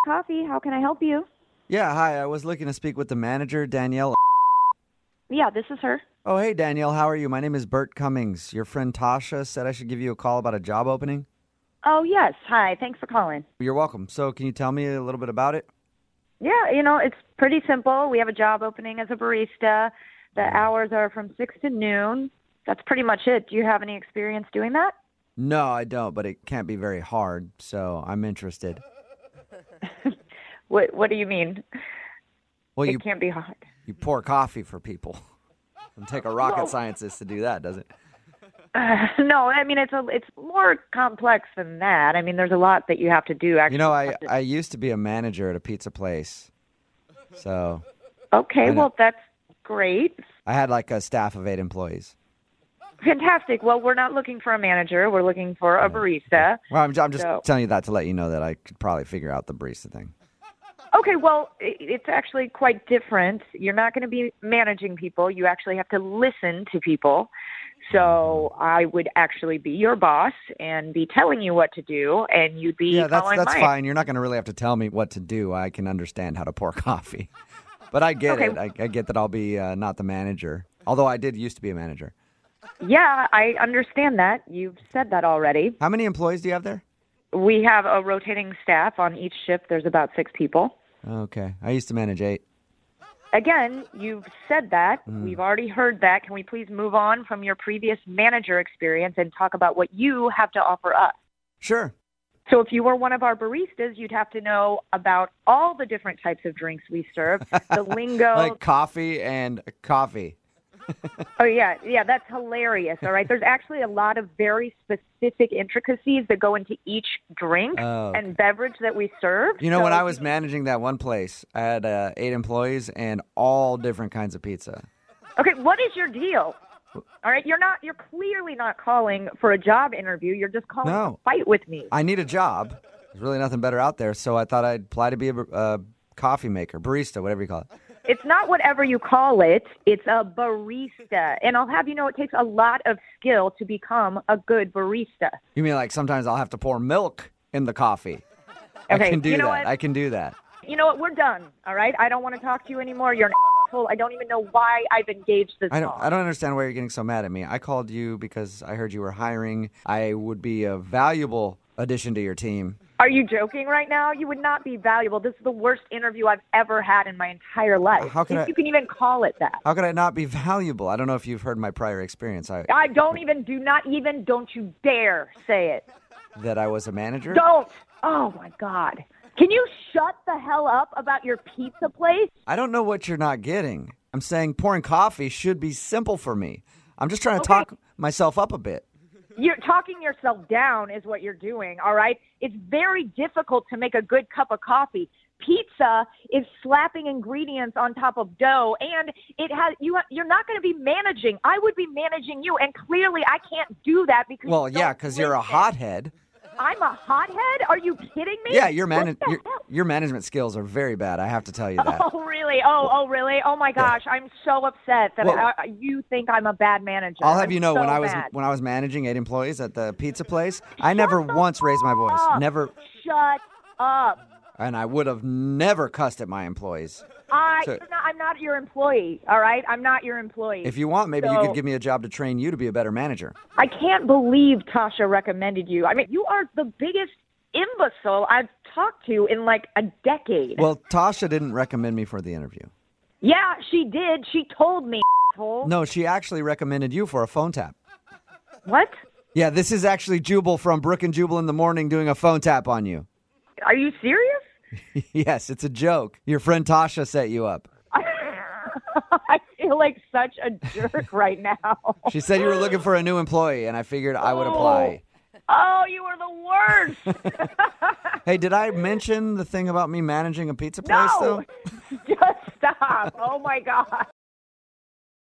Coffee. How can I help you? Yeah, hi. I was looking to speak with the manager, Danielle. Yeah, this is her. Oh, hey, Danielle. How are you? My name is Bert Cummings. Your friend Tasha said I should give you a call about a job opening. Oh, yes. Hi. Thanks for calling. You're welcome. So can you tell me a little bit about it? Yeah, it's pretty simple. We have a job opening as a barista. The hours are from 6 to noon. That's pretty much it. Do you have any experience doing that? No, I don't, but it can't be very hard, so I'm interested. What do you mean? Well, It can't be hard. you pour coffee for people. It'll take a rocket scientist to do that, does it? No, I mean it's more complex than that. I mean, there's a lot that you have to do. Actually, I used to be a manager at a pizza place, so Okay, well that's great. I had like a staff of 8 employees. Fantastic. Well, we're not looking for a manager. We're looking for a barista. Well, I'm just telling you that to let you know that I could probably figure out the barista thing. Okay, well, it's actually quite different. You're not going to be managing people. You actually have to listen to people. So I would actually be your boss and be telling you what to do, and you'd be following that's mine. fine. You're not going to really have to tell me what to do. I can understand how to pour coffee. But I get it. I get that I'll be not the manager, although I did used to be a manager. Yeah, I understand that. You've said that already. How many employees do you have there? We have a rotating staff. On each shift, there's about 6 people. Okay. I used to manage 8. Again, you've said that. We've already heard that. Can we please move on from your previous manager experience and talk about what you have to offer us? Sure. So if you were one of our baristas, you'd have to know about all the different types of drinks we serve, the lingo. Like coffee and coffee. Oh, yeah, that's hilarious, all right? There's actually a lot of very specific intricacies that go into each drink and beverage that we serve. You know, when I was managing that one place, I had 8 employees and all different kinds of pizza. Okay, what is your deal? All right, you're clearly not calling for a job interview. You're just calling to fight with me. I need a job. There's really nothing better out there, so I thought I'd apply to be a coffee maker, barista, whatever you call it. It's not whatever you call it. It's a barista. And I'll have you know it takes a lot of skill to become a good barista. You mean like sometimes I'll have to pour milk in the coffee? Okay, I can do you know that. what? I can do that. You know what? We're done, all right? I don't want to talk to you anymore. You're an asshole. I don't even know why I've engaged this I call. don't understand why you're getting so mad at me. I called you because I heard you were hiring. I would be a valuable addition to your team. Are you joking right now? You would not be valuable. This is the worst interview I've ever had in my entire life. If you can even call it that. How could I not be valuable? I don't know if you've heard my prior experience. Don't you dare say it. That I was a manager? Don't. Oh, my God. Can you shut the hell up about your pizza place? I don't know what you're not getting. I'm saying pouring coffee should be simple for me. I'm just trying to talk myself up a bit. You're talking yourself down is what you're doing, all right? It's very difficult to make a good cup of coffee. Pizza is slapping ingredients on top of dough, and you're not going to be managing. I would be managing you, and clearly I can't do that because because you're a hothead. I'm a hothead? Are you kidding me? Yeah, your management skills are very bad. I have to tell you that. Oh, really? Oh, really? Oh, my gosh. I'm so upset that you think I'm a bad manager. I'll have you know, so when I was managing 8 employees at the pizza place, I never once raised my voice. Never. Shut up. And I would have never cussed at my employees. I'm not your employee, all right? I'm not your employee. If you want, maybe you could give me a job to train you to be a better manager. I can't believe Tasha recommended you. I mean, you are the biggest imbecile I've talked to in like a decade. Well, Tasha didn't recommend me for the interview. Yeah, she did. She told me, asshole. No, she actually recommended you for a phone tap. What? Yeah, this is actually Jubal from Brook and Jubal in the Morning doing a phone tap on you. Are you serious? Yes, it's a joke. Your friend Tasha set you up. I feel like such a jerk right now. She said you were looking for a new employee, and I figured I would apply. Oh, you are the worst. Hey, did I mention the thing about me managing a pizza place, though? Just stop. Oh, my God.